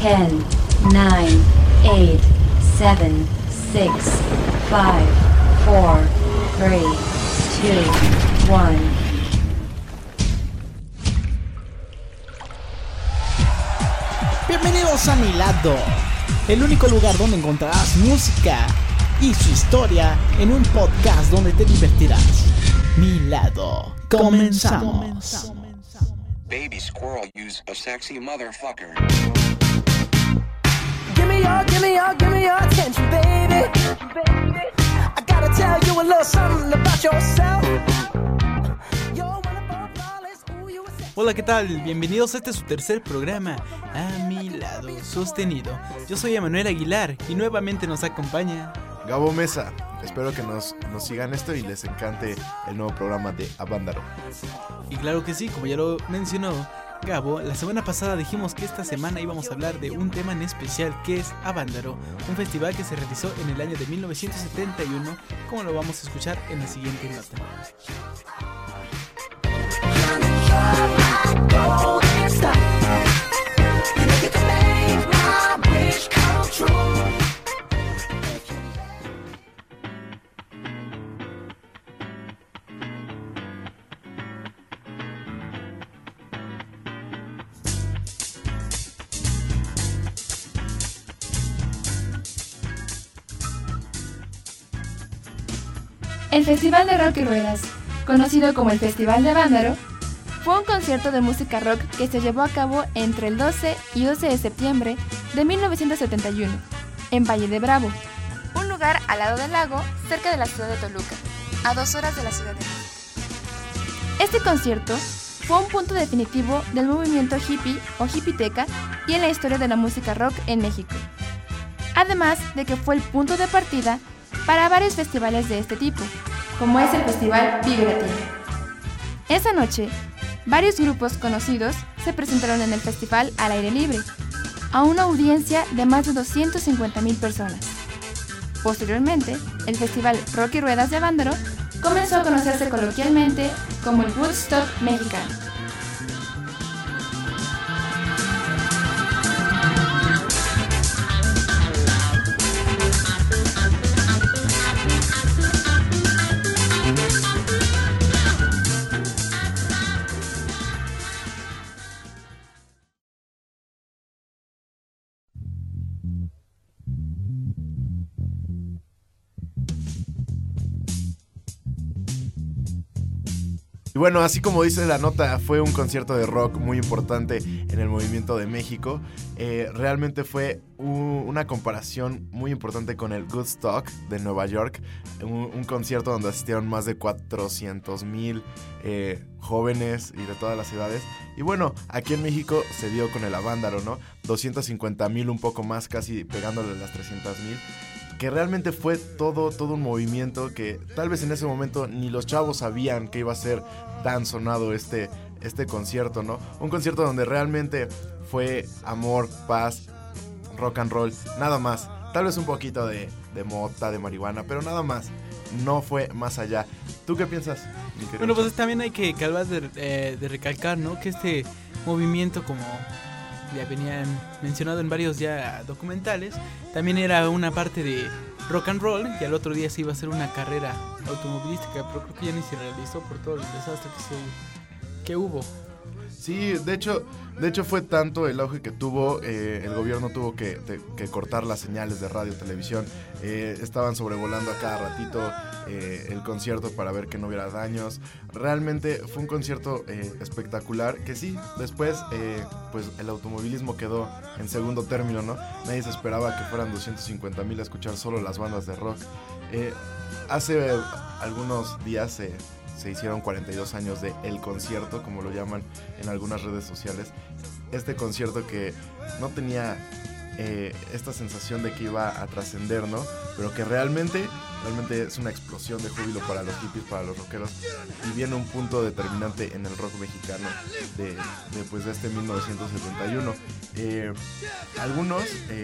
10, 9, 8, 7, 6, 5, 4, 3, 2, 1. Bienvenidos a Mi Lado, el único lugar donde encontrarás música y su historia en un podcast donde te divertirás. Mi Lado, comenzamos. Baby squirrel use a sexy motherfucker. Give me your attention, baby. I gotta tell you a little something about yourself. You're one of our flawless, ooh, you a sexy. Hola, ¿qué tal? Bienvenidos a este su tercer programa, A Mi Lado Sostenido. Yo soy Emanuel Aguilar y nuevamente nos acompaña Gabo Mesa. Espero que nos sigan esto y les encante el nuevo programa de Avándaro. Y claro que sí, como ya lo mencionó Gabo, la semana pasada dijimos que esta semana íbamos a hablar de un tema en especial que es Avándaro, un festival que se realizó en el año de 1971, como lo vamos a escuchar en la siguiente nota. El Festival de Rock y Ruedas, conocido como el Festival de Avándaro, fue un concierto de música rock que se llevó a cabo entre el 12 y 12 de septiembre de 1971, en Valle de Bravo, un lugar al lado del lago, cerca de la ciudad de Toluca, a 2 horas de la Ciudad de México. Este concierto fue un punto definitivo del movimiento hippie o hippiteca y en la historia de la música rock en México, además de que fue el punto de partida para varios festivales de este tipo, como es el Festival Vive Latino. Esa noche, varios grupos conocidos se presentaron en el festival al aire libre, a una audiencia de más de 250,000 personas. Posteriormente, el Festival Rock y Ruedas de Avándaro comenzó a conocerse coloquialmente como el Woodstock mexicano. Y bueno, así como dice la nota, fue un concierto de rock muy importante en el movimiento de México. Realmente fue una comparación muy importante con el Woodstock de Nueva York, un concierto donde asistieron más de 400,000 jóvenes y de todas las edades. Y bueno, aquí en México se dio con el Avándaro, ¿no? 250,000, un poco más, casi pegándole a las 300,000. Que realmente fue todo un movimiento que tal vez en ese momento ni los chavos sabían que iba a ser tan sonado este concierto, ¿no? Un concierto donde realmente fue amor, paz, rock and roll, nada más. Tal vez un poquito de mota, de marihuana, pero nada más. No fue más allá. ¿Tú qué piensas? Bueno, pues también hay que acabar de recalcar, ¿no? Que este movimiento, como ya venían mencionado en varios ya documentales, también era una parte de rock and roll, y al otro día se iba a hacer una carrera automovilística, pero creo que ya ni se realizó por todo el desastre que hubo. Sí, de hecho fue tanto el auge que tuvo, el gobierno tuvo que cortar las señales de radio y televisión. Estaban sobrevolando a cada ratito el concierto para ver que no hubiera daños. Realmente fue un concierto espectacular, que sí, después pues el automovilismo quedó en segundo término, ¿no? Nadie se esperaba que fueran 250,000 a escuchar solo las bandas de rock. Hace algunos días se hicieron 42 años de El Concierto, como lo llaman en algunas redes sociales. Este concierto que no tenía esta sensación de que iba a trascender, ¿no? Pero que realmente es una explosión de júbilo para los hippies, para los rockeros, y viene un punto determinante en el rock mexicano de este 1971. Algunos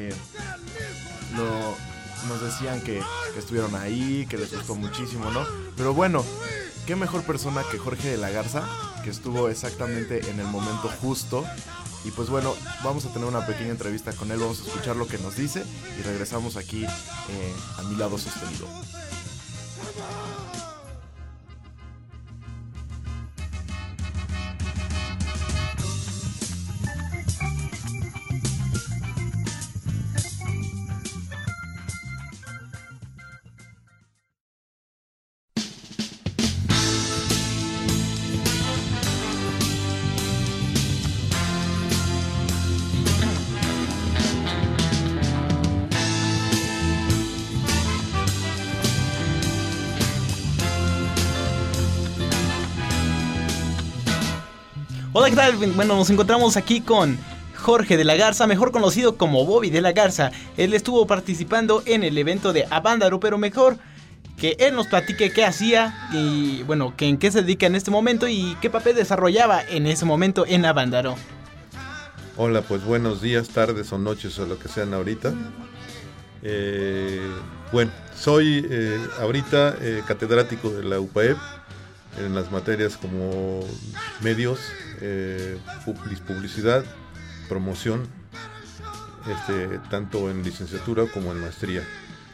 nos decían que estuvieron ahí, que les gustó muchísimo, ¿no? Pero bueno, qué mejor persona que Jorge de la Garza, que estuvo exactamente en el momento justo Y pues bueno, vamos a tener una pequeña entrevista con él, vamos a escuchar lo que nos dice y regresamos aquí a mi lado sostenido. Hola, ¿qué tal? Bueno, nos encontramos aquí con Jorge de la Garza, mejor conocido como Bobby de la Garza. Él estuvo participando en el evento de Avándaro, pero mejor que él nos platique qué hacía y, bueno, que en qué se dedica en este momento y qué papel desarrollaba en ese momento en Avándaro. Hola, pues buenos días, tardes o noches o lo que sean ahorita. Bueno, soy ahorita catedrático de la UPAEP en las materias como medios, publicidad, promoción, tanto en licenciatura como en maestría.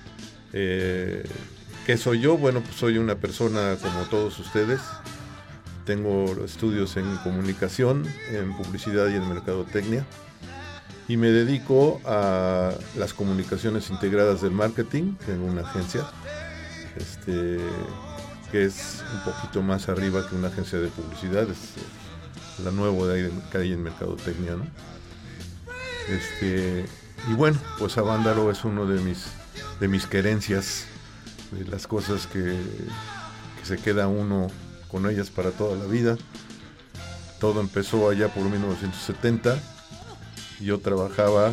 ¿Qué soy yo? Bueno, pues soy una persona como todos ustedes. Tengo estudios en comunicación, en publicidad y en mercadotecnia. Y me dedico a las comunicaciones integradas del marketing en una agencia, que es un poquito más arriba que una agencia de publicidad, es la nueva que hay en mercadotecnia, ¿no? Y bueno, pues Avándaro es uno de mis querencias, de las cosas que se queda uno con ellas para toda la vida. Todo empezó allá por 1970. Yo trabajaba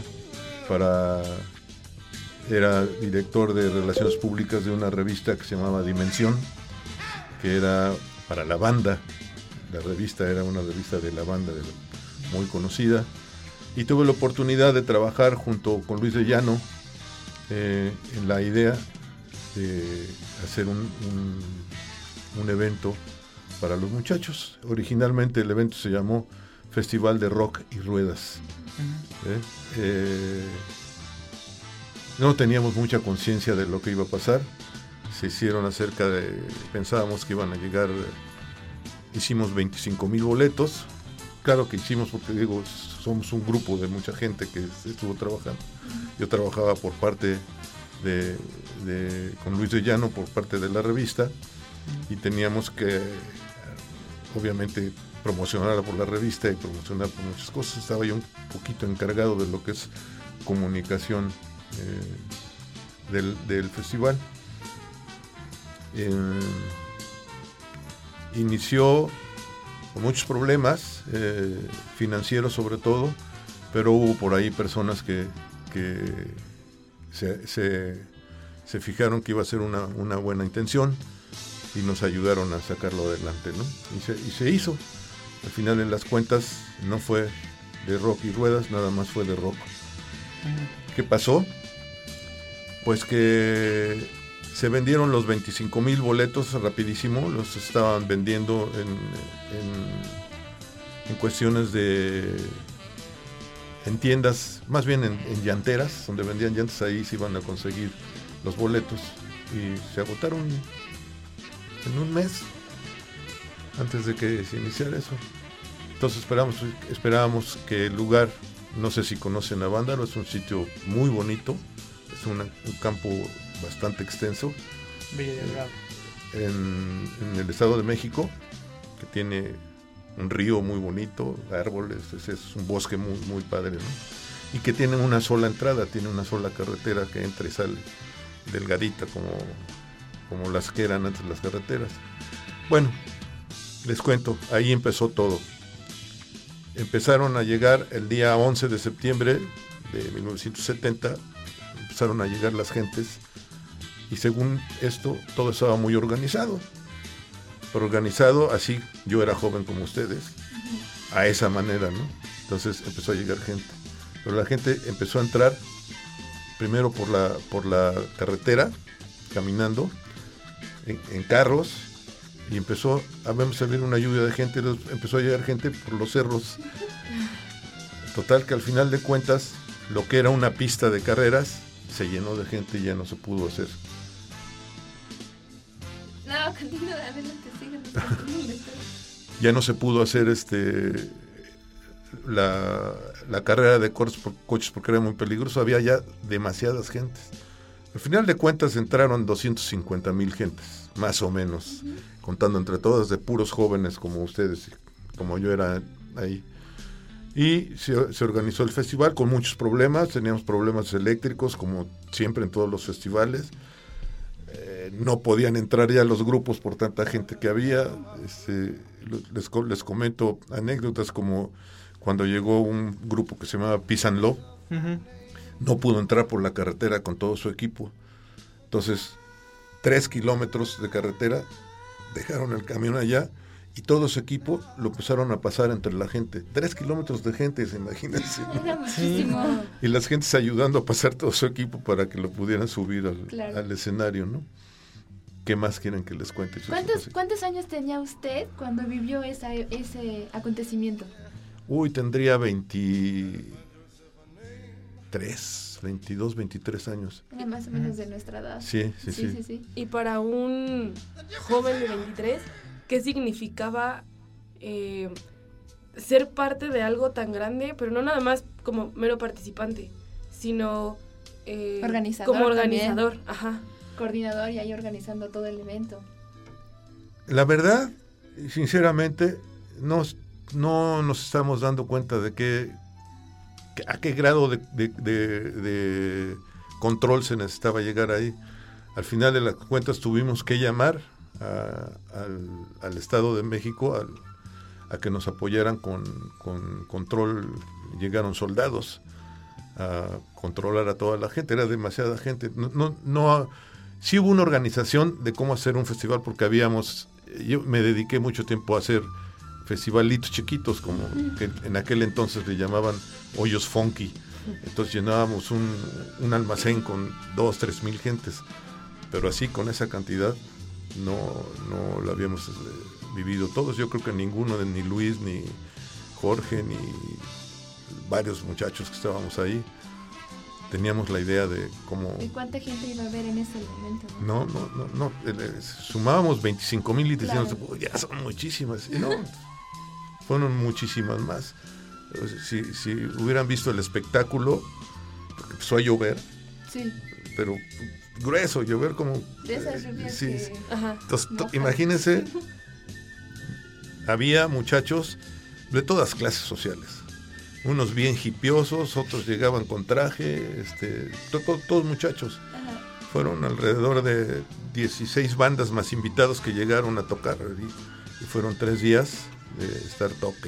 era director de relaciones públicas de una revista que se llamaba Dimensión, que era para la banda. La revista era una revista de la banda muy conocida, y tuve la oportunidad de trabajar junto con Luis de Llano en la idea de hacer un evento para los muchachos. Originalmente el evento se llamó Festival de Rock y Ruedas. No teníamos mucha conciencia de lo que iba a pasar. Se hicieron pensábamos que iban a llegar, hicimos 25,000 boletos. Claro que hicimos porque somos un grupo de mucha gente que estuvo trabajando. Yo trabajaba por parte con Luis de Llano, por parte de la revista, y teníamos que, obviamente, promocionarla por la revista y promocionar por muchas cosas. Estaba yo un poquito encargado de lo que es comunicación del festival. Inició con muchos problemas financieros sobre todo, pero hubo por ahí personas que se fijaron que iba a ser una buena intención y nos ayudaron a sacarlo adelante, ¿no? Y se hizo. Al final, en las cuentas, no fue de rock y ruedas, nada más fue de rock. ¿Qué pasó? Pues que se vendieron los 25,000 boletos rapidísimo. Los estaban vendiendo en cuestiones en tiendas, más bien en llanteras, donde vendían llantas. Ahí se iban a conseguir los boletos y se agotaron en un mes antes de que se iniciara eso. Entonces esperábamos que el lugar, no sé si conocen Avándaro, es un sitio muy bonito, es un campo bastante extenso en el Estado de México, que tiene un río muy bonito, árboles, es un bosque muy, muy padre, ¿no? Y que tiene una sola entrada, tiene una sola carretera que entra y sale, delgadita, como las que eran antes las carreteras. Bueno, les cuento, ahí empezó todo. Empezaron a llegar el día 11 de septiembre de 1970, empezaron a llegar las gentes, y según esto, todo estaba muy organizado. Pero organizado así, yo era joven como ustedes, a esa manera, ¿no? Entonces empezó a llegar gente. Pero la gente empezó a entrar primero por la carretera, caminando, en carros, y empezó a salir una lluvia de gente. Empezó a llegar gente por los cerros, Total que al final de cuentas, lo que era una pista de carreras se llenó de gente y ya no se pudo hacer. No, continúa, adelante, síguenos. Ya no se pudo hacer la carrera de coches porque era muy peligroso, había ya demasiadas gentes. Al final de cuentas entraron 250,000 gentes, más o menos, contando entre todas, de puros jóvenes como ustedes, como yo era ahí. Y se organizó el festival con muchos problemas, teníamos problemas eléctricos, como siempre en todos los festivales. No podían entrar ya los grupos por tanta gente que había. Les comento anécdotas como cuando llegó un grupo que se llamaba Peace and Love. No pudo entrar por la carretera con todo su equipo. Entonces, 3 kilómetros de carretera, dejaron el camión allá y todo su equipo lo empezaron a pasar entre la gente. 3 kilómetros de gente, imagínense. Era muchísimo. Y las gentes ayudando a pasar todo su equipo para que lo pudieran subir Claro. al escenario, ¿no? ¿Qué más quieren que les cuente? ¿Cuántos años tenía usted cuando vivió ese acontecimiento? Uy, tendría 22, 23 años. Era más o menos de nuestra edad. Sí. Y para un joven de 23, ¿qué significaba ser parte de algo tan grande, pero no nada más como mero participante, sino Organizador como organizador? también. Ajá. Coordinador y ahí organizando todo el evento. La verdad, sinceramente, no nos estamos dando cuenta de a qué grado de control se necesitaba llegar ahí. Al final de las cuentas tuvimos que llamar al Estado de México a que nos apoyaran con control. Llegaron soldados a controlar a toda la gente, era demasiada gente. Sí hubo una organización de cómo hacer un festival, porque yo me dediqué mucho tiempo a hacer festivalitos chiquitos, como que en aquel entonces le llamaban hoyos funky. Entonces llenábamos un almacén con 2-3 mil gentes, pero así con esa cantidad no lo habíamos vivido todos. Yo creo que ninguno, ni Luis, ni Jorge, ni varios muchachos que estábamos ahí, teníamos la idea de cómo... ¿Y cuánta gente iba a ver en ese momento? No. Sumábamos 25,000 y decíamos, Claro. ya son muchísimas. Y no, fueron muchísimas más. Si hubieran visto el espectáculo, porque empezó a llover, Sí. pero grueso, llover como... De esas lluvias sí. que... Ajá. Entonces, mojan. imagínense, había muchachos de todas clases sociales. Unos bien hipiosos, otros llegaban con traje, todos muchachos. Ajá. Fueron alrededor de 16 bandas más invitados que llegaron a tocar, y fueron 3 días de estar toque.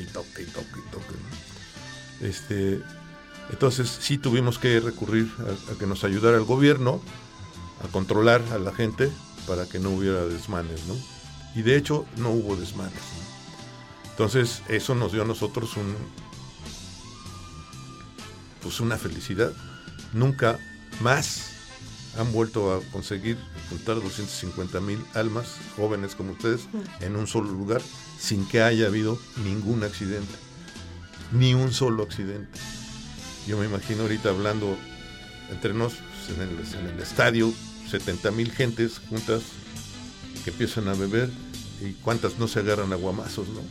¿No? Entonces sí tuvimos que recurrir a que nos ayudara el gobierno a controlar a la gente para que no hubiera desmanes, ¿no? Y de hecho no hubo desmanes, ¿no? Entonces eso nos dio a nosotros una felicidad. Nunca más han vuelto a conseguir juntar 250,000 almas jóvenes como ustedes en un solo lugar sin que haya habido ningún accidente, ni un solo accidente. Yo me imagino ahorita hablando entre nosotros en el estadio, 70,000 gentes juntas que empiezan a beber, y cuántas no se agarran a guamazos, ¿no?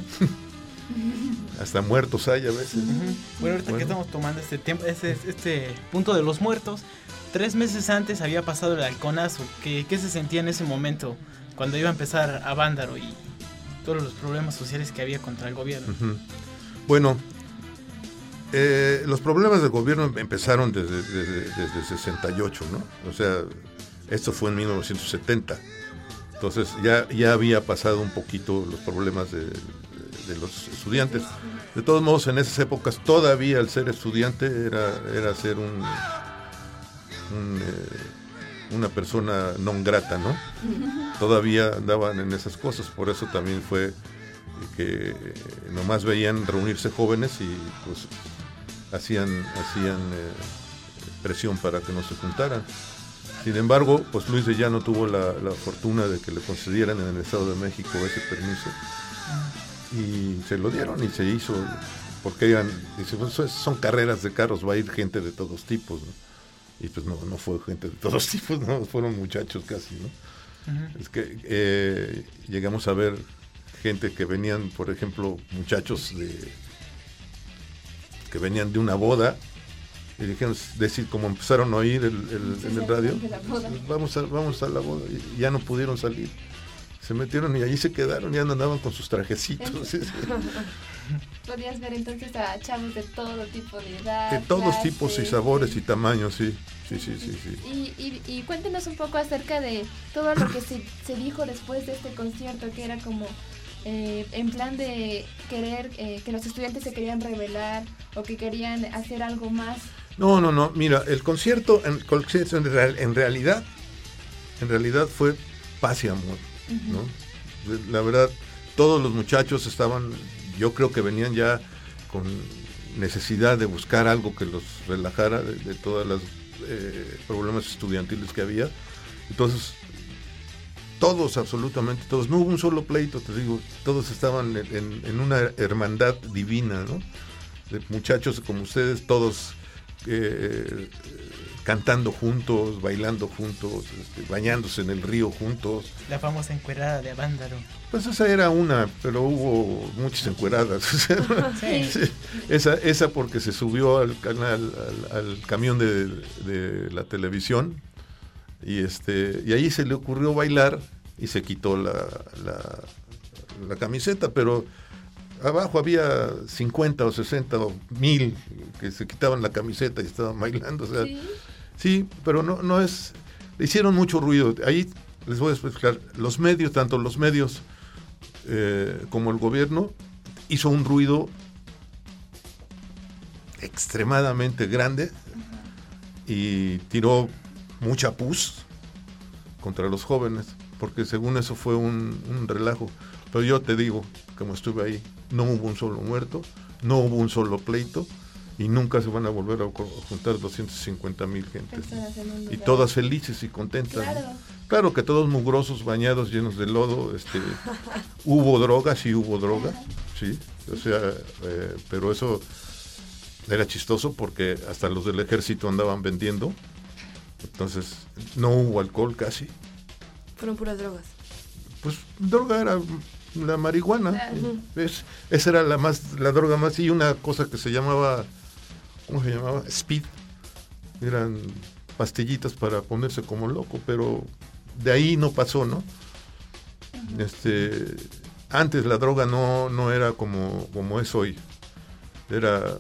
Hasta muertos hay a veces. Bueno, ahorita que estamos tomando este punto de los muertos, 3 meses antes había pasado el halconazo. ¿Qué se sentía en ese momento cuando iba a empezar Avándaro y todos los problemas sociales que había contra el gobierno? Bueno, los problemas del gobierno empezaron desde 68, ¿no? O sea, esto fue en 1970. Entonces ya había pasado un poquito los problemas de los estudiantes. De todos modos, en esas épocas todavía el ser estudiante era ser una persona non grata, ¿no? Todavía andaban en esas cosas, por eso también fue que nomás veían reunirse jóvenes y pues hacían presión para que no se juntaran. Sin embargo, pues Luis de Llano tuvo la fortuna de que le concedieran en el Estado de México ese permiso, y se lo dieron y se hizo porque dice, pues son carreras de carros, va a ir gente de todos tipos, ¿no? Y pues no fue gente de todos tipos, no, fueron muchachos casi, ¿no? Uh-huh. Es que llegamos a ver gente que venían, por ejemplo, muchachos que venían de una boda y dijeron, como empezaron a oír en el radio, vamos a la boda, y ya no pudieron salir. Se metieron y allí se quedaron, ya andaban con sus trajecitos. Podías ver entonces a chavos de todo tipo de edad. De todos clases, tipos y sabores y tamaños, sí. Y cuéntenos un poco acerca de todo lo que se dijo después de este concierto, que era como en plan de querer que los estudiantes se querían rebelar o que querían hacer algo más. No, mira, el concierto en realidad fue paz y amor, ¿no? La verdad, todos los muchachos estaban, yo creo que venían ya con necesidad de buscar algo que los relajara de todas las problemas estudiantiles que había. Entonces, todos, absolutamente todos, no hubo un solo pleito, te digo, todos estaban en una hermandad divina, ¿no? De muchachos como ustedes, todos cantando juntos, bailando juntos, bañándose en el río juntos. La famosa encuerada de Avándaro. Pues esa era una, pero hubo muchas encueradas. Sí. Esa porque se subió al camión de la televisión y ahí se le ocurrió bailar y se quitó la camiseta, pero abajo había 50 o 60 o 1000 que se quitaban la camiseta y estaban bailando, o sea, sí, pero no es, le hicieron mucho ruido. Ahí les voy a explicar, los medios, tanto los medios como el gobierno, hizo un ruido extremadamente grande y tiró mucha pus contra los jóvenes, porque según eso fue un relajo. Pero yo te digo, como estuve ahí, no hubo un solo muerto, no hubo un solo pleito y nunca se van a volver a juntar 250,000 gentes. Y todas felices y contentas. Claro que todos mugrosos, bañados, llenos de lodo. Hubo droga, sí hubo droga, sí. O sea, pero eso era chistoso porque hasta los del ejército andaban vendiendo. Entonces, no hubo alcohol casi. Fueron puras drogas. Pues droga era la marihuana. Esa era la droga más, y una cosa que se llamaba, ¿cómo se llamaba? Speed. Eran pastillitas para ponerse como loco, pero de ahí no pasó, ¿no? Antes la droga no era como es hoy. Era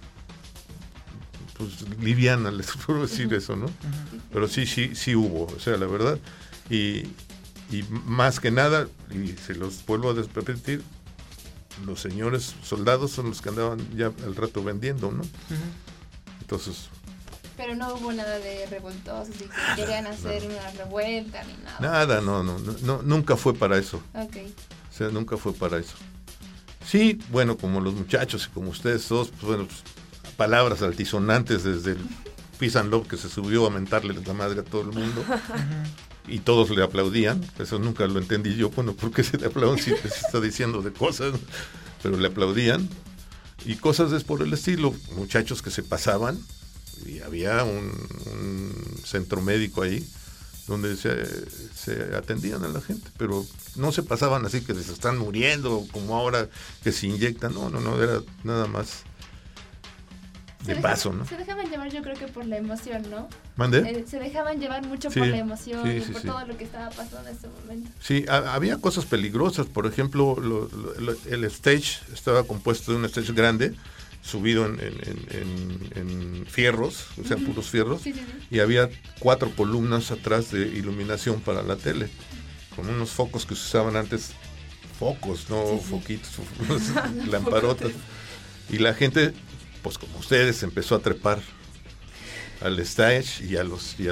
pues liviana, les puedo decir eso, ¿no? Pero sí hubo, o sea, la verdad. Y más que nada, y se los vuelvo a repetir, los señores soldados son los que andaban ya al rato vendiendo, ¿no? Entonces... Pero no hubo nada de revoltosos y que querían hacer una revuelta ni nada. Nada, nunca fue para eso. Okay. O sea, nunca fue para eso. Sí, bueno, como los muchachos y como ustedes todos, pues bueno, pues, palabras altisonantes desde el Peace and Love, que se subió a mentarle la madre a todo el mundo. Y todos le aplaudían. Eso nunca lo entendí yo. Bueno, ¿por qué se le aplauden si se está diciendo de cosas? Pero le aplaudían. Y cosas por el estilo. Muchachos que se pasaban. Y había un centro médico ahí donde se atendían a la gente. Pero no se pasaban así que se están muriendo, como ahora que se inyectan. No, era nada más de paso, ¿no? Se dejaban llevar, yo creo que por la emoción, ¿no? ¿Mande? Se dejaban llevar mucho por la emoción y por todo lo que estaba pasando en ese momento. Sí, había cosas peligrosas. Por ejemplo, el stage estaba compuesto de un stage grande, subido en fierros, o sea, puros fierros, y había 4 columnas atrás de iluminación para la tele, con unos focos que se usaban antes, foquitos, lamparotas, y la gente, pues como ustedes, empezó a trepar al stage y a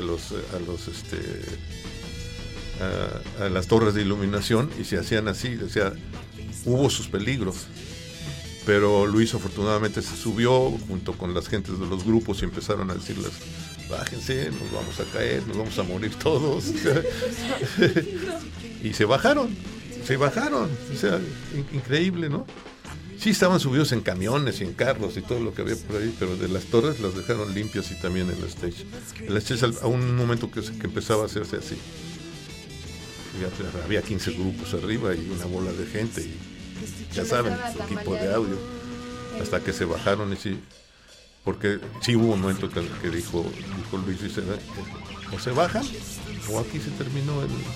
las torres de iluminación, y se hacían así. O sea, hubo sus peligros, pero Luis afortunadamente se subió junto con las gentes de los grupos y empezaron a decirles: bájense, nos vamos a caer, nos vamos a morir todos. Y se bajaron, o sea, increíble, ¿no? Sí, estaban subidos en camiones y en carros y todo lo que había por ahí, pero de las torres las dejaron limpias y también el stage. El stage a un momento que empezaba a hacerse así. Había 15 grupos arriba y una bola de gente y ya saben, su equipo de audio, hasta que se bajaron y sí, porque sí hubo un momento que dijo Luis, dice, o se bajan o aquí se terminó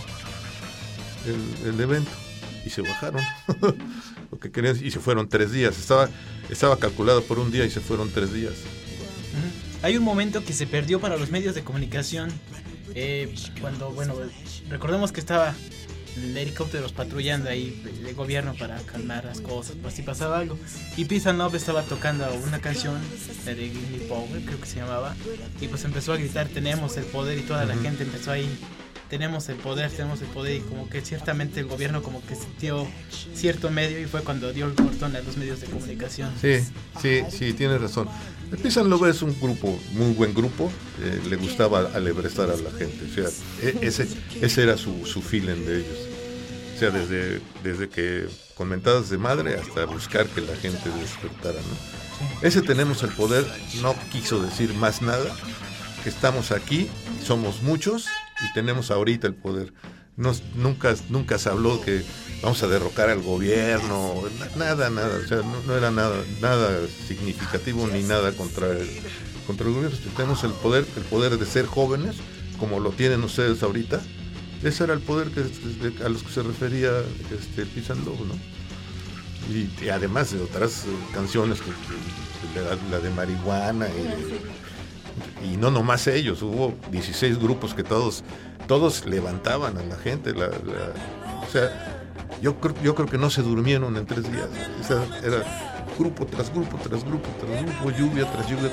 el evento, y se bajaron. Lo que querían, y se fueron 3 días, estaba calculado por un día y se fueron 3 días. Hay un momento que se perdió para los medios de comunicación, cuando, bueno, recordemos que estaba helicópteros patrullando ahí de gobierno para calmar las cosas, por si pasaba algo, y Peace and Love estaba tocando una canción, la de Give Me Power, creo que se llamaba, y pues empezó a gritar, tenemos el poder, y toda la gente empezó ahí, tenemos el poder, y como que ciertamente el gobierno como que sintió cierto medio, y fue cuando dio el cortón a los medios de comunicación. Sí, tienes razón. El Peace and Love es un grupo, muy buen grupo, le gustaba alebrestar a la gente, o sea, ese era su feeling de ellos. O sea, desde que con mentadas de madre hasta buscar que la gente despertara, ¿no? Ese tenemos el poder, no quiso decir más nada, que estamos aquí, somos muchos y tenemos ahorita el poder. Nunca se habló que vamos a derrocar al gobierno, nada, o sea, no era nada significativo ni nada contra el gobierno. Tenemos el poder de ser jóvenes, como lo tienen ustedes ahorita. Ese era el poder a los que se refería Peace and Love, ¿no? Y además de otras canciones, la de marihuana, y no nomás ellos, hubo 16 grupos que todos levantaban a la gente, o sea, yo creo que no se durmieron en 3 días. O sea, era grupo tras grupo, lluvia tras lluvia.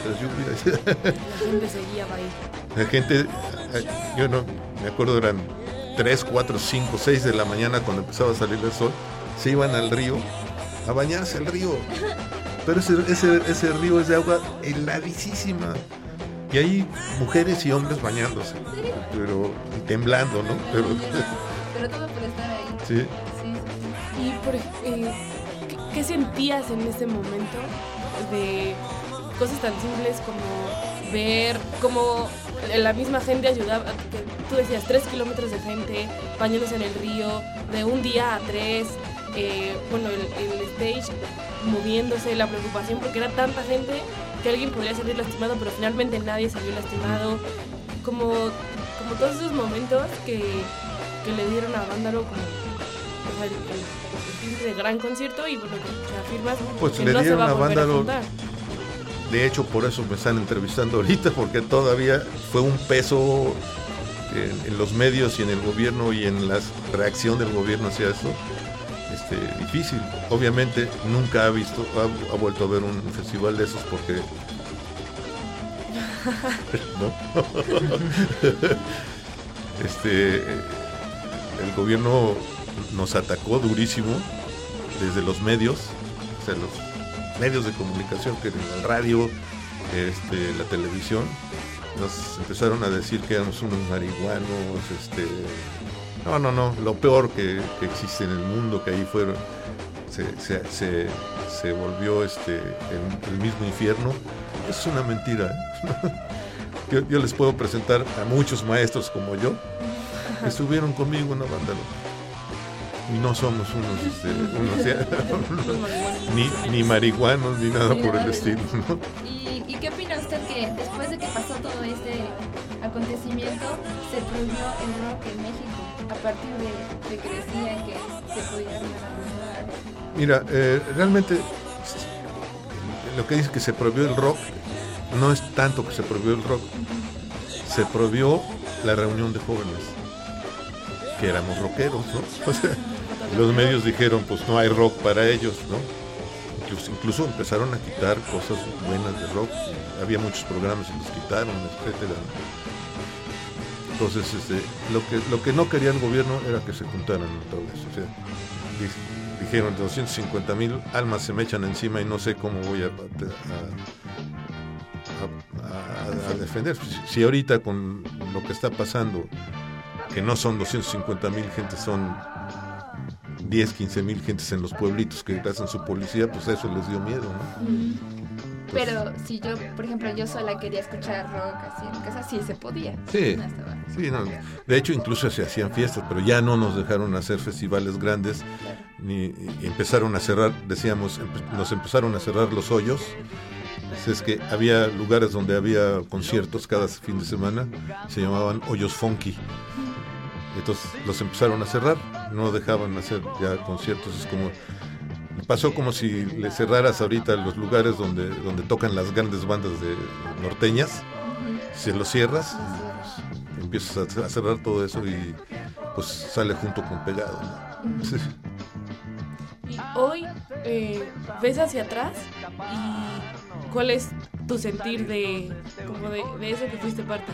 La gente seguía ahí. La gente, yo no me acuerdo, eran 3, 4, 5, 6 de la mañana cuando empezaba a salir el sol, se iban al río a bañarse al río. Pero ese río es de agua heladísima. Y hay mujeres y hombres bañándose, y temblando, ¿no? Pero todo por estar ahí. Sí. ¿Y qué sentías en ese momento de cosas tan simples como ver cómo la misma gente ayudaba? Que tú decías 3 kilómetros de gente bañándose en el río, de un día a 3, el stage moviéndose, la preocupación porque era tanta gente que alguien podría salir lastimado, pero finalmente nadie salió lastimado, como todos esos momentos que le dieron a Vándaro como el tinte de gran concierto, y bueno, que afirmas pues que le no se va a volver a Vándaro, juntar. de hecho por eso me están entrevistando ahorita, porque todavía fue un peso en los medios y en el gobierno y en la reacción del gobierno hacia eso. Difícil. Obviamente nunca ha vuelto a ver un festival de esos porque ¿no? El gobierno nos atacó durísimo desde los medios, o sea, los medios de comunicación, que el radio, la televisión, nos empezaron a decir que éramos unos marihuanos, no, lo peor que existe en el mundo, que ahí fueron, se volvió el mismo infierno. Es una mentira. Yo les puedo presentar a muchos maestros como yo que estuvieron conmigo en la banda, y no somos ni marihuanos ni nada por el estilo, ¿no? ¿Y qué opina usted que después de que pasó todo este acontecimiento se prohibió el rock en México a partir de que decían que se podía armar? Mira, realmente lo que dice que se prohibió el rock no es tanto que se prohibió el rock, se prohibió la reunión de jóvenes que éramos rockeros, ¿no? O sea, los medios dijeron, pues no hay rock para ellos, ¿no? Incluso empezaron a quitar cosas buenas de rock, había muchos programas y los quitaron, etcétera. Entonces, lo que no quería el gobierno era que se juntaran otra vez. O sea, dijeron, 250,000 almas se me echan encima y no sé cómo voy a defender. Si ahorita con lo que está pasando, que no son 250,000 gente, son 10, 15 mil gentes en los pueblitos que hacen su policía, pues eso les dio miedo, ¿no? Pero si yo, por ejemplo, yo sola quería escuchar rock así en casa, sí se podía. Sí, No estaba- sí, no. De hecho incluso se hacían fiestas, pero ya no nos dejaron hacer festivales grandes, y empezaron a cerrar, decíamos, nos empezaron a cerrar los hoyos. Es que había lugares donde había conciertos cada fin de semana, se llamaban hoyos funky. Entonces los empezaron a cerrar, no dejaban hacer ya conciertos. Es como pasó como si le cerraras ahorita los lugares donde tocan las grandes bandas de norteñas, se los cierras, y empiezas a cerrar todo eso y pues sale junto con pegado, ¿no? Sí. Y hoy ves hacia atrás y ¿cuál es tu sentir de eso que fuiste parte?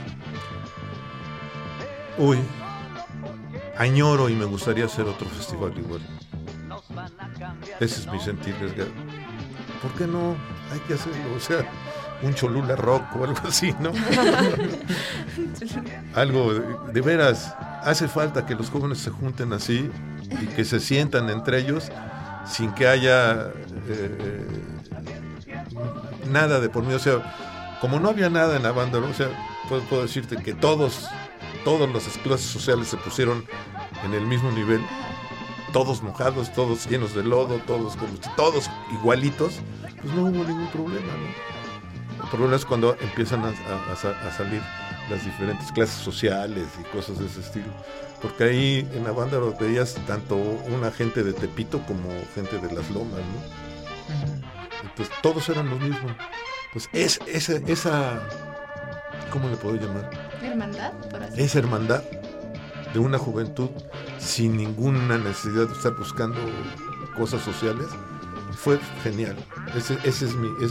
Uy, añoro y me gustaría hacer otro festival igual. Ese es mi sentir, Edgar. ¿Por qué no? Hay que hacerlo, o sea, un Cholula Rock o algo así, ¿no? Algo, de veras, hace falta que los jóvenes se junten así y que se sientan entre ellos sin que haya nada de por medio. O sea, como no había nada en la banda, ¿no? O sea, puedo decirte que todas las clases sociales se pusieron en el mismo nivel, todos mojados, todos llenos de lodo, todos igualitos, pues no hubo ningún problema, ¿no? El problema es cuando empiezan a salir las diferentes clases sociales y cosas de ese estilo, porque ahí en la banda lo veías tanto una gente de Tepito como gente de Las Lomas, ¿no? Entonces todos eran los mismos. Pues esa ¿cómo le puedo llamar? ¿Hermandad? Por así. Esa hermandad de una juventud sin ninguna necesidad de estar buscando cosas sociales fue genial. Ese es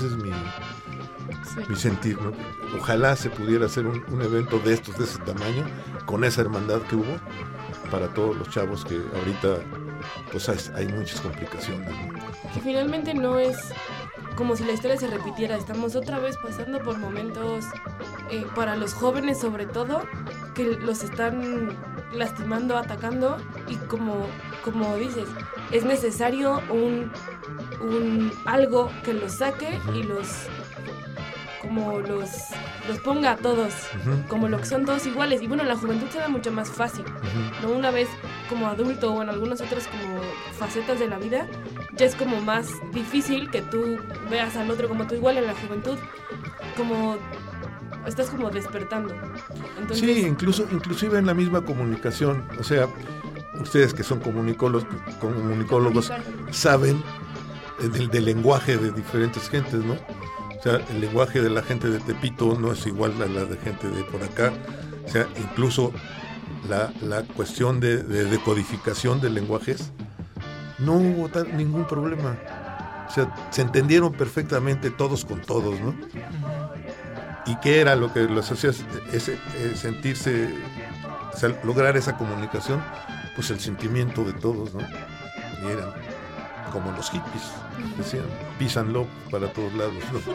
mi sentir, ¿no? Ojalá se pudiera hacer un evento de estos, de ese tamaño, con esa hermandad que hubo para todos los chavos que ahorita pues hay muchas complicaciones, ¿no? Que finalmente no es como si la historia se repitiera, estamos otra vez pasando por momentos para los jóvenes sobre todo, que los están lastimando, atacando, y como dices, es necesario un algo que los saque y los ponga a todos, como lo que son todos iguales. Y bueno, en la juventud se da mucho más fácil, ¿no? Una vez como adulto o en algunas otras como facetas de la vida, ya es como más difícil que tú veas al otro como tú igual. En la juventud como estás como despertando. Entonces, sí, inclusive en la misma comunicación, o sea, ustedes que son comunicólogos saben del lenguaje de diferentes gentes, ¿no? O sea, el lenguaje de la gente de Tepito no es igual a la de gente de por acá. O sea, incluso la cuestión de decodificación de lenguajes, no hubo ningún problema. O sea, se entendieron perfectamente todos con todos, ¿no? ¿Y qué era lo que los hacía sentirse, o sea, lograr esa comunicación? Pues el sentimiento de todos, ¿no? Y eran como los hippies, decían, peace and love para todos lados, ¿no?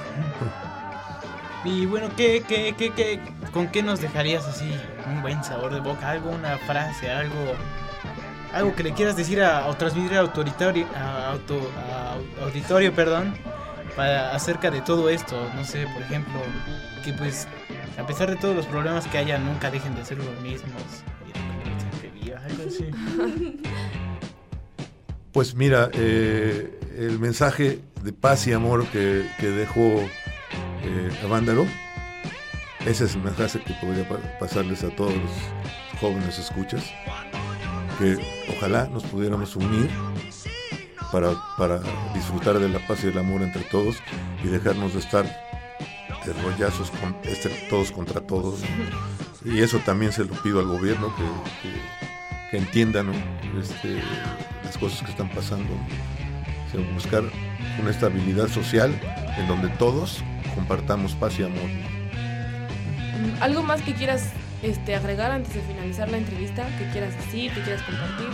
Y bueno, ¿con qué nos dejarías así un buen sabor de boca? Algo, una frase, algo que le quieras decir o transmitir al auditorio, acerca de todo esto. No sé, por ejemplo, que pues a pesar de todos los problemas que haya, nunca dejen de ser los mismos. Algo así. Pues mira, el mensaje de paz y amor que dejó Avándaro, ese es el mensaje que podría pasarles a todos los jóvenes escuchas, que ojalá nos pudiéramos unir para disfrutar de la paz y del amor entre todos y dejarnos de estar de rollazos todos contra todos, ¿no? Y eso también se lo pido al gobierno, que entiendan, ¿no? Las cosas que están pasando, o sea, buscar una estabilidad social en donde todos compartamos paz y amor. ¿Algo más que quieras agregar antes de finalizar la entrevista? ¿Que quieras decir, que quieras compartir?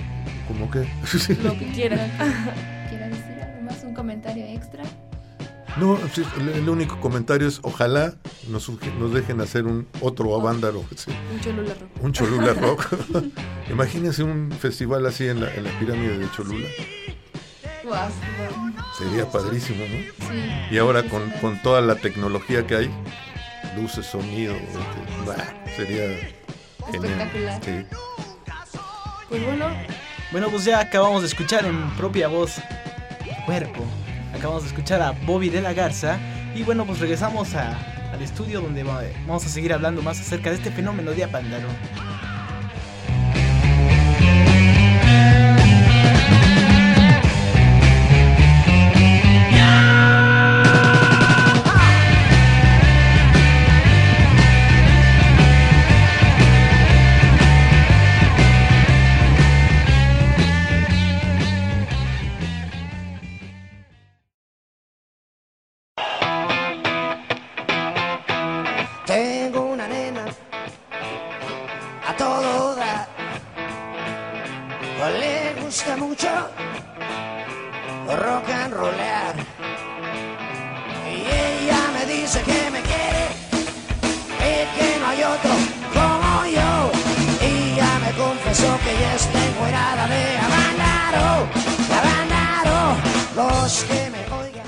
¿Cómo qué? Lo que quieras. ¿Quieres decir algo más? ¿Un comentario extra? No, sí, el único comentario es ojalá nos dejen hacer otro Avándaro. Sí. Un Cholula Rock. Un Cholula Rock. Imagínense un festival así en la pirámide de Cholula. Guau, Sería padrísimo, ¿no? sí. Y ahora con toda la tecnología que hay, luces, sonido, sería genial. Espectacular. Sí. Pues bueno, Bueno, pues ya acabamos de escuchar en propia voz Cuerpo. Acabamos de escuchar a Bobby de la Garza. Y bueno, pues regresamos al estudio donde vamos a seguir hablando más acerca de este fenómeno de Avándaro. Tengo una nena a todo dar, le gusta mucho rock and rollar, y ella me dice que me quiere y que no hay otro como yo, y ya me confesó que ya está encuerada de Avándaro, los que me oigan.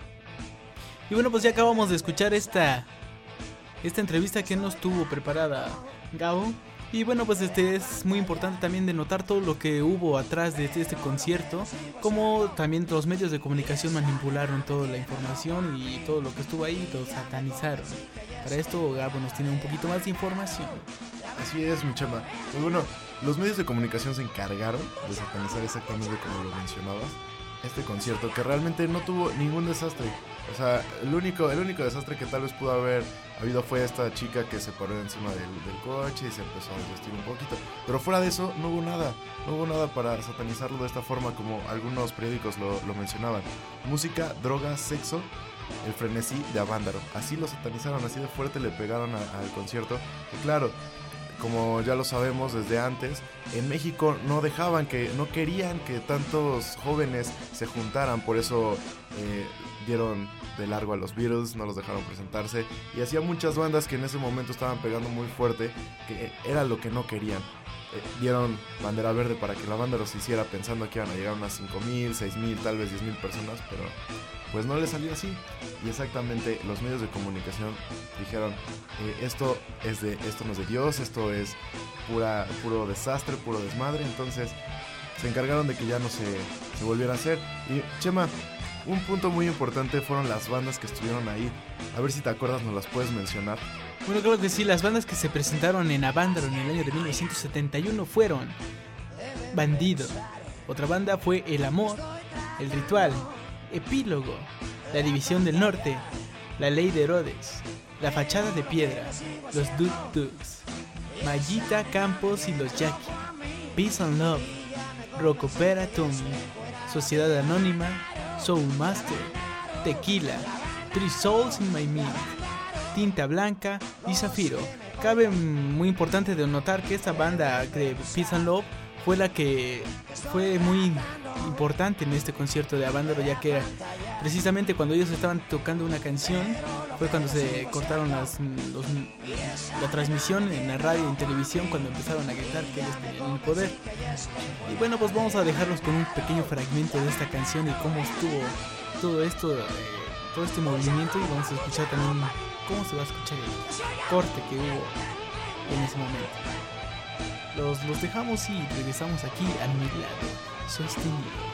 Y bueno, pues ya acabamos de escuchar esta entrevista que nos tuvo preparada Gabo. Y bueno, pues es muy importante también de notar todo lo que hubo atrás de este concierto, como también los medios de comunicación manipularon toda la información y todo lo que estuvo ahí lo satanizaron. Para esto Gabo nos tiene un poquito más de información. Así es, mi chama. Pues bueno, los medios de comunicación se encargaron de satanizar exactamente como lo mencionabas este concierto, que realmente no tuvo ningún desastre. O sea, el único desastre que tal vez pudo haber habido fue esta chica que se paró encima del coche y se empezó a desvestir un poquito. Pero fuera de eso, no hubo nada para satanizarlo de esta forma como algunos periódicos lo mencionaban. Música, drogas, sexo, el frenesí de Avándaro. Así lo satanizaron, así de fuerte le pegaron al concierto. Y claro, como ya lo sabemos desde antes, en México no querían que tantos jóvenes se juntaran, por eso dieron de largo a los Beatles, no los dejaron presentarse, y hacía muchas bandas que en ese momento estaban pegando muy fuerte, que era lo que no querían. Dieron bandera verde para que la banda los hiciera pensando que iban a llegar unas 5,000, 6,000, tal vez 10,000 personas, pero pues no les salió así. Y exactamente los medios de comunicación dijeron, esto no es de Dios, esto es puro desastre, puro desmadre. Entonces se encargaron de que ya no se volviera a hacer. Y Chema, un punto muy importante fueron las bandas que estuvieron ahí. A ver si te acuerdas, nos las puedes mencionar. Bueno, claro que sí, las bandas que se presentaron en Avándaro en el año de 1971 fueron Bandido, otra banda fue El Amor, El Ritual, Epílogo, La División del Norte, La Ley de Herodes, La Fachada de Piedra, Los Duk Duks, Mayita Campos y los Jackie, Peace and Love, Rockopera Tommy, Sociedad Anónima, Soul Master, Tequila, Three Souls in My Mind, Tinta Blanca y Zafiro. Cabe muy importante de notar que esta banda de Peace and Love fue la que fue muy importante en este concierto de Avándaro, ya que precisamente cuando ellos estaban tocando una canción fue cuando se cortaron la transmisión en la radio y en televisión, cuando empezaron a gritar que ellos tenían el poder. Y bueno, pues vamos a dejarlos con un pequeño fragmento de esta canción y cómo estuvo todo esto, todo este movimiento, y vamos a escuchar también cómo se va a escuchar el corte que hubo en ese momento. Los dejamos y regresamos aquí a mi lado sostenido.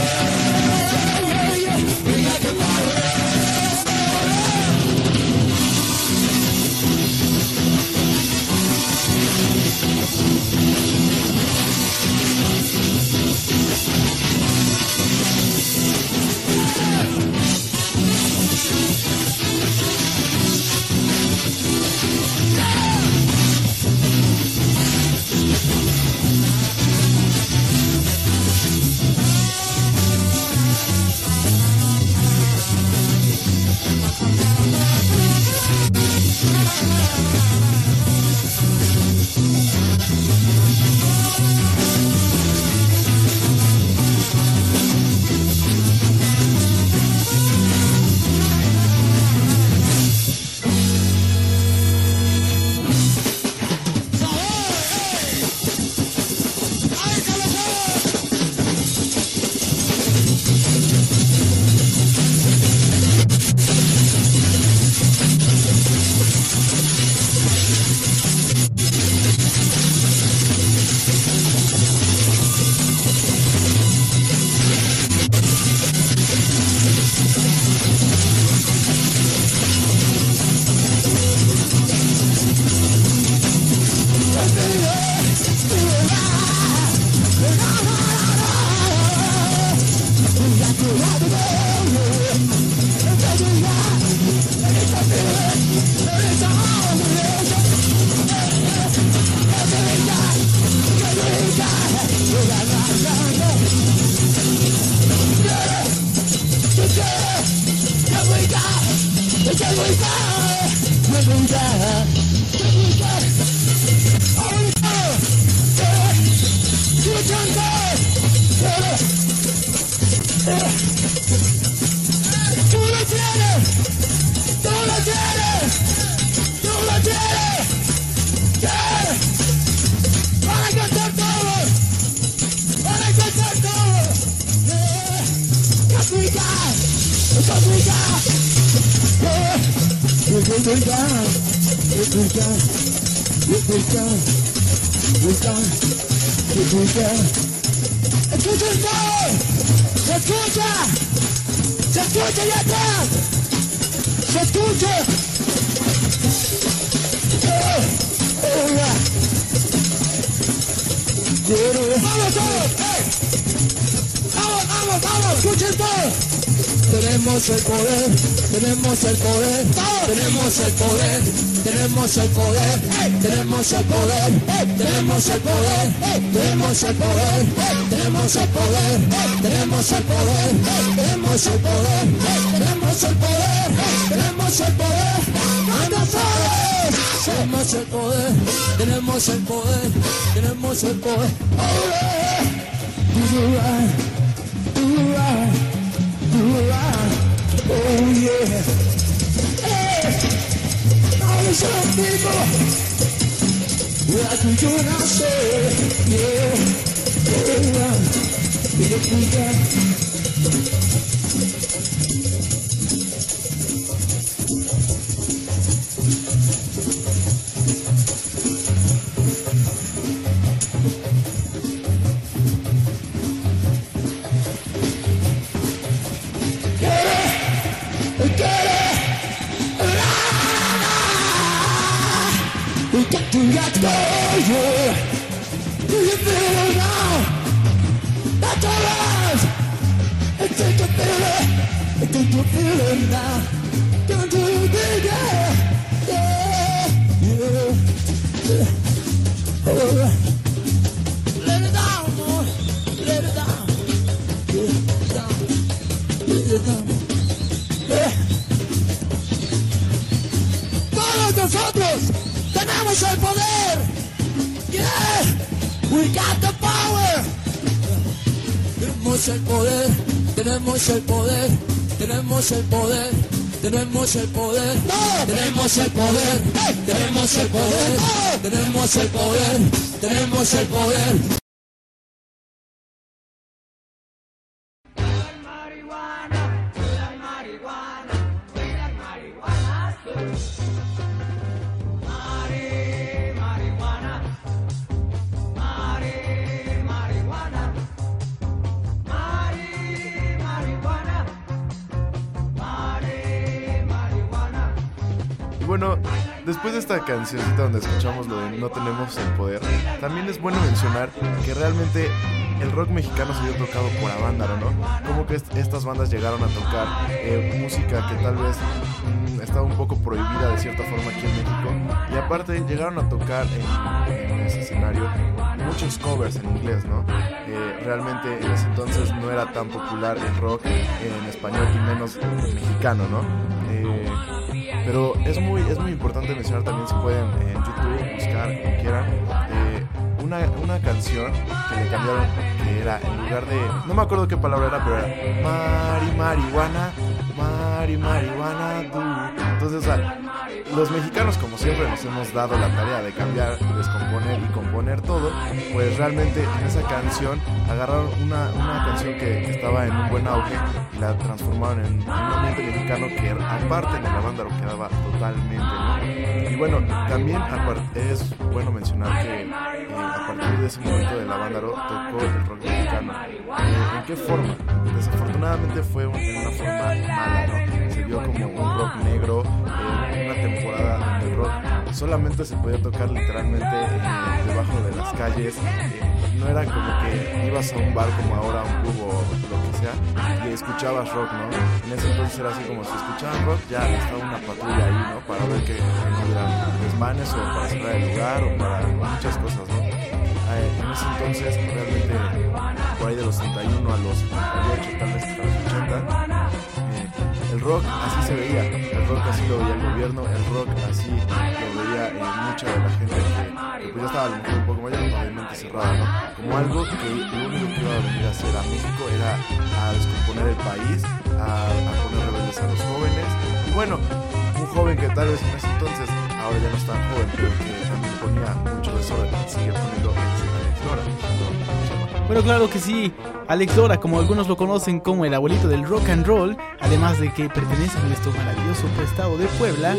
Tenemos el poder, tenemos el poder, tenemos el poder, tenemos el poder, tenemos el poder, tenemos el poder, tenemos el poder, tenemos el poder, tenemos el poder, tenemos el poder, tenemos el poder, tenemos el poder, tenemos el poder, tenemos el poder, tenemos el poder. Oh yeah. Hey, all the young people, what do you not say? Yeah. Let's go, yeah. Do you feel it now? That's all right. I think you feel it. I think you feel it now. Don't you think it? Yeah, yeah. All right. Let it down, boy. Let it down. Let it down. Let it down. Yeah. Todos nosotros tenemos el poder. Yeah, we got the power. Tenemos el poder, tenemos el poder, tenemos el poder, tenemos el poder, tenemos el poder, tenemos el poder, tenemos el poder, tenemos el poder. después de esta cancioncita donde escuchamos lo de No tenemos el poder, también es bueno mencionar que realmente el rock mexicano se vio tocado por Avándaro, ¿no? Como que estas bandas llegaron a tocar música que tal vez estaba un poco prohibida de cierta forma aquí en México, y aparte llegaron a tocar en ese escenario muchos covers en inglés, ¿no? Realmente en ese entonces no era tan popular el rock en español y menos mexicano, ¿no? Pero es muy importante mencionar también, si pueden en YouTube buscar, como quieran, una canción que le cambiaron, que era en lugar de, no me acuerdo qué palabra era, pero era marihuana, entonces, o sea, los mexicanos, como siempre, nos hemos dado la tarea de cambiar, descomponer y componer todo. Pues realmente en esa canción agarraron una canción que estaba en un buen auge y la transformaron en un ambiente mexicano que aparte en el Avándaro quedaba totalmente, ¿no? Y bueno, también es bueno mencionar que a partir de ese momento del Avándaro tocó el rock mexicano. ¿En qué forma? Desafortunadamente fue en una forma mala, ¿no? Se vio como un rock negro, una temporada donde el rock solamente se podía tocar literalmente debajo de las calles. No era como que ibas a un bar como ahora, un club o lo que sea, y escuchabas rock, ¿no? En ese entonces era así como si escuchaban rock, ya estaba una patrulla ahí, ¿no? Para ver que no hubiera desmanes o para cerrar el lugar o para muchas cosas, ¿no? En ese entonces, realmente, por ahí de los 61 a los 78, tal vez hasta los 80, el rock así se veía, el rock así lo veía el gobierno, el rock así lo veía mucha de la gente que pues ya estaba a lo mejor un poco mayor, obviamente cerrada, ¿no? Como algo que lo único que iba a venir a hacer a México era a descomponer el país, a poner rebeldes a los jóvenes. Y bueno, un joven que tal vez en ese entonces, ahora ya no es tan joven, pero que también ponía mucho desorden, sigue poniendo Alex Lora. Bueno, claro que sí, Alex Lora, como algunos lo conocen como el abuelito del rock and roll, además de que pertenece a nuestro maravilloso estado de Puebla,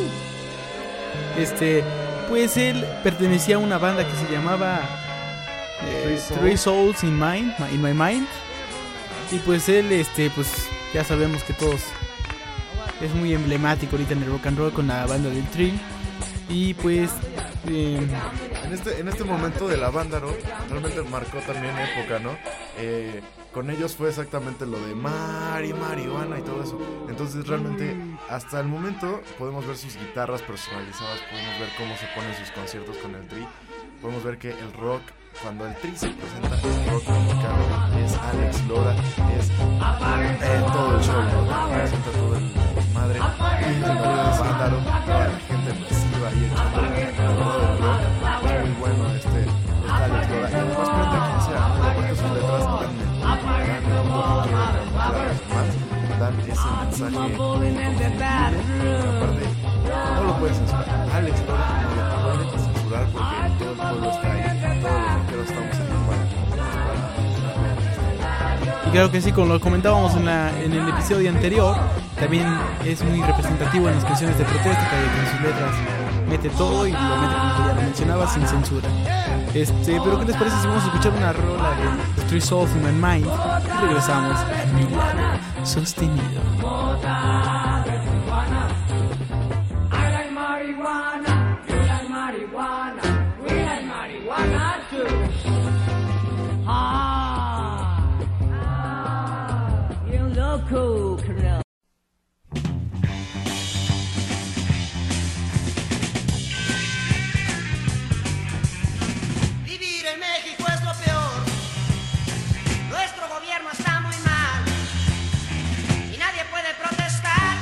pues él pertenecía a una banda que se llamaba Three Souls in My Mind, y pues él, pues ya sabemos que todos es muy emblemático ahorita en el rock and roll con la banda del Trill, y pues en este momento de la Avándaro realmente marcó también época, ¿no? Con ellos fue exactamente lo de marihuana y todo eso. Entonces realmente hasta el momento podemos ver sus guitarras personalizadas, podemos ver cómo se ponen sus conciertos con el Tri, podemos ver que el rock, cuando el Tri se presenta, el rock mexicano es Alex Lora, es todo el show, ¿no? Presenta todo el madre, y el Avándaro, toda la gente masiva ahí echando el rock. Es muy bueno este Alex Lora, y además prende a quien sea, ¿no? Porque sus letras dan ese mensaje aparte, no lo puedes censurar. Alex Lora no lo puedes censurar porque todo el pueblo está ahí, todos los rockeros estamos en y claro que sí, como lo comentábamos en el episodio anterior, también es muy representativo en las canciones de protesta, que en sus letras mete todo y lo mete, como ya lo mencionaba, sin censura. Pero ¿qué les parece si vamos a escuchar una rola de Three Souls in My Mind y regresamos a Milagro Sostenido? I like marijuana, you like marijuana, we like marijuana too. You look cool, Canelo. Vivir en México es lo peor. Nuestro gobierno está muy mal y nadie puede protestar.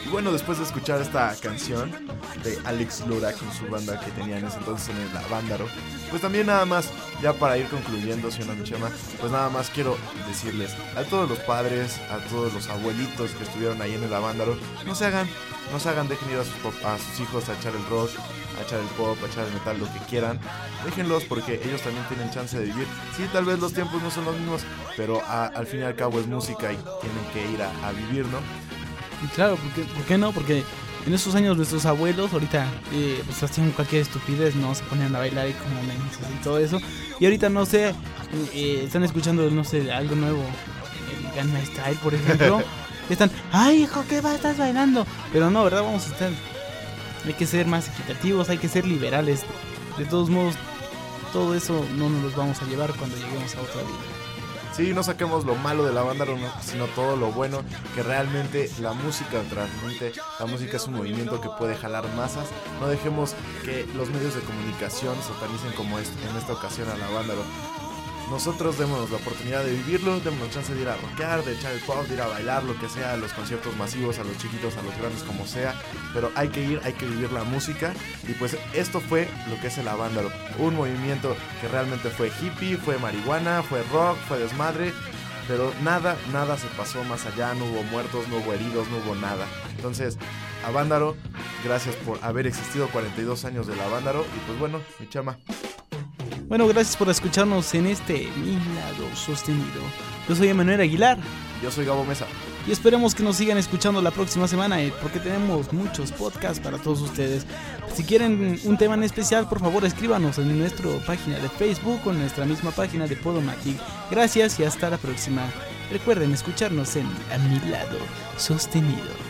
Y bueno, después de escuchar esta canción de Alex Lora con su banda que tenía en ese entonces en el Avándaro, pues también nada más, ya para ir concluyendo, ¿sí o no, mi Chema? Pues nada más quiero decirles a todos los padres, a todos los abuelitos que estuvieron ahí en el Avándaro, no se hagan, dejen ir a sus hijos a echar el rock, a echar el pop, a echar el metal, lo que quieran. Déjenlos porque ellos también tienen chance de vivir. Sí, tal vez los tiempos no son los mismos, pero al fin y al cabo es música y tienen que ir a vivir, ¿no? Y claro, ¿por qué no? Porque en esos años nuestros abuelos ahorita pues hacían cualquier estupidez, ¿no? Se ponían a bailar y como mensos y todo eso. Y ahorita, no sé, están escuchando, no sé, algo nuevo, el Gangnam Style, por ejemplo. Y están, ¡ay, hijo, qué va, estás bailando! Pero no, ¿verdad? Vamos a estar... Hay que ser más equitativos, hay que ser liberales. De todos modos, todo eso no nos los vamos a llevar cuando lleguemos a otra vida. Sí, no saquemos lo malo de la banda, sino todo lo bueno, que realmente la música transmite. La música es un movimiento que puede jalar masas. No dejemos que los medios de comunicación satanicen como en esta ocasión a la banda. Nosotros démonos la oportunidad de vivirlo, démonos chance de ir a rockear, de echar el pop, de ir a bailar, lo que sea, a los conciertos masivos, a los chiquitos, a los grandes, como sea. Pero hay que vivir la música. Y pues esto fue lo que es el Avándaro. Un movimiento que realmente fue hippie, fue marihuana, fue rock, fue desmadre. Pero nada se pasó más allá, no hubo muertos, no hubo heridos, no hubo nada. Entonces, Avándaro, gracias por haber existido 42 años del Avándaro. Y pues bueno, mi Chama. Bueno, gracias por escucharnos en este Mi Lado Sostenido. Yo soy Emanuel Aguilar. Yo soy Gabo Mesa. Y esperemos que nos sigan escuchando la próxima semana, porque tenemos muchos podcasts para todos ustedes. Si quieren un tema en especial, por favor escríbanos en nuestra página de Facebook o en nuestra misma página de Podomatic. Gracias y hasta la próxima. Recuerden escucharnos en A Mi Lado Sostenido.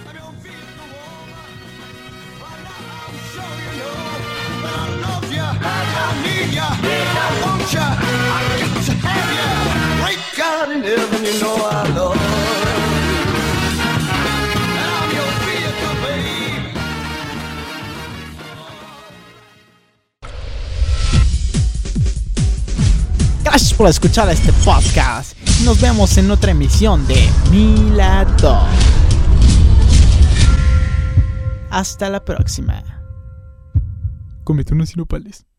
Gracias por escuchar este podcast. Nos vemos en otra emisión de Mi Lado. Hasta la próxima. Cómete unos nopales.